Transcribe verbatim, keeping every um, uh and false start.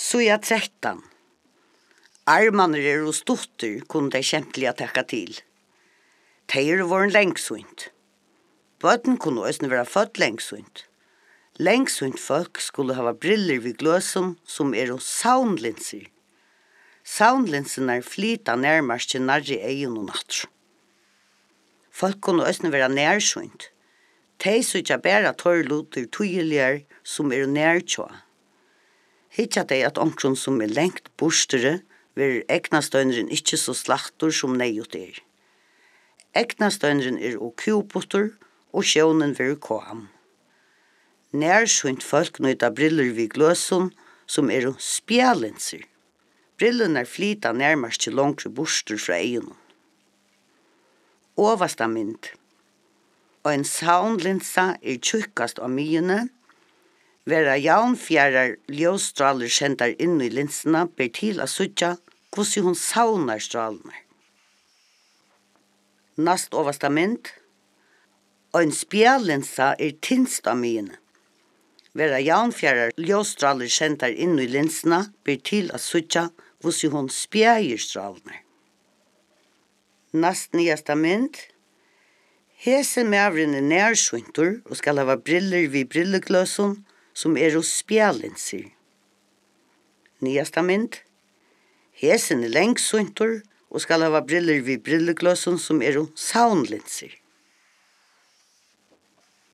Suja tretton. Armaner er og stutter kunne de kjempelige tekka til. Teir var en lengsund. Bøten kunne også være født lengsund. Lengsund folk skulle hava briller vid gløsum som er og soundlinser. Soundlinsen er flyta nærmast til nærri egen og natt. Folk kunne også være nærsund. Tei sutja bæra tørluter tøyeligere som er nærtjå. Hitja dei at omkron som er lengt bostere, ver egnastøynren ikkje så slaktor som neiot er. Egnastøynren er og kupotter, og sjånen ver kom. Nærsund folk nøyta briller vid gløsum, som er og spjalinser. Brillen er flyta nærmast til longre borster fra egen. Ovasta mynd. Og en soundlinsa er tjukkast av myene, vera jaunfjærar ljøsstraler kjentar inn i linsene ber til å sutja hvordan hun saunar stralene. Nast oversta mynd. Og en spjallinsa er tinst av myene. Vera jaunfjærar ljøsstraler kjentar inn i linsene ber til å sutja hvordan hun spjæger stralene. Nast nyasta mynd. Hese mævren er nærsuntur og skal hava briller vid brillegløsum som er hos spjallinser. Nyasta mynd. Hesen er lengsuntur og skal hava briller vid brillegløsum som er hos soundlinser.